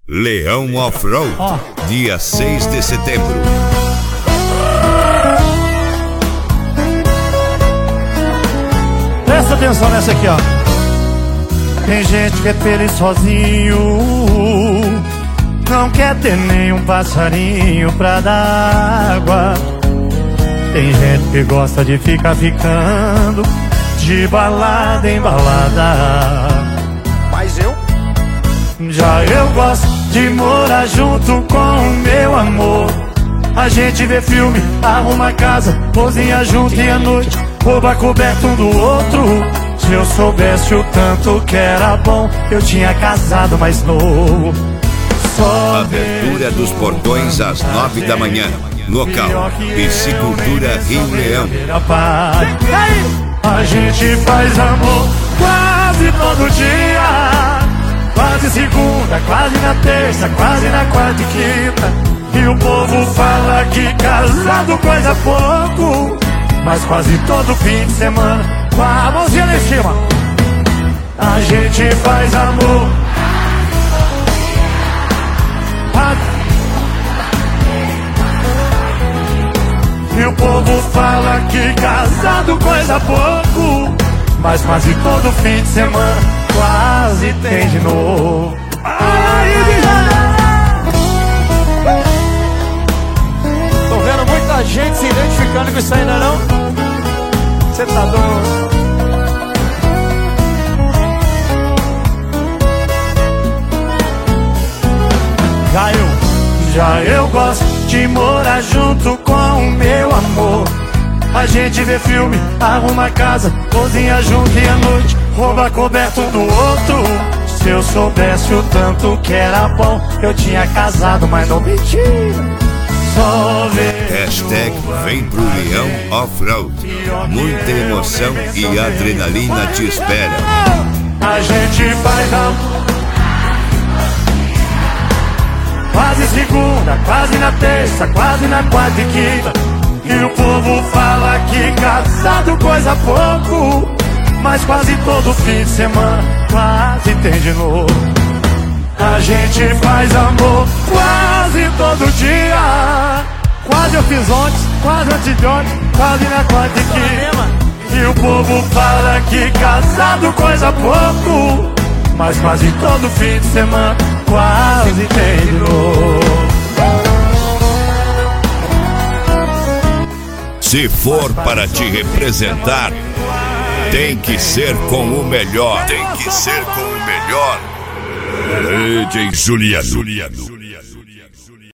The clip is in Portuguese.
Leão Off-Road, dia 6 de setembro. Presta atenção nessa aqui, ó. Tem gente que é feliz sozinho, não quer ter nenhum passarinho pra dar água. Tem gente que gosta de ficar ficando de balada em balada. Mas Já eu gosto de morar junto com o meu amor. A gente vê filme, arruma casa, cozinha junto e à noite rouba coberto um do outro. Se eu soubesse o tanto que era bom, eu tinha casado mais novo. Só Abertura dos portões às 9 da manhã. Local: Piscicultura Rio Leão. A gente faz amor quase todo dia, quase segunda, quase na terça, quase na quarta e quinta. E o povo fala que casado coisa pouco, mas quase todo fim de semana, com a mãozinha lá em cima, a gente faz amor. E o povo fala que casado coisa pouco, mas quase todo fim de semana quase tem de novo. tô vendo muita gente se identificando com isso aí, não é não? Você tá doido? Já eu gosto de morar junto com o meu amor. A gente vê filme, arruma casa, cozinha junto e à noite rouba coberto um do outro. Se eu soubesse o tanto que era bom, eu tinha casado, mas não mentira. Só ver. Hashtag vem pro Leão Off-Road. Muita emoção e adrenalina te espera. A gente faz amor quase segunda, quase na terça, quase na quarta e quinta. E o povo fala que casado coisa pouco, mas quase todo fim de semana quase tem de novo. A gente faz amor quase todo dia, quase eu fiz ontem, quase antes de ontem, quase na quarta e quinta. E o povo fala que casado coisa pouco, mas quase todo fim de semana quase tem de novo. Se for para te representar, tem que ser com o melhor. Tem que ser com o melhor. DJ Juliano.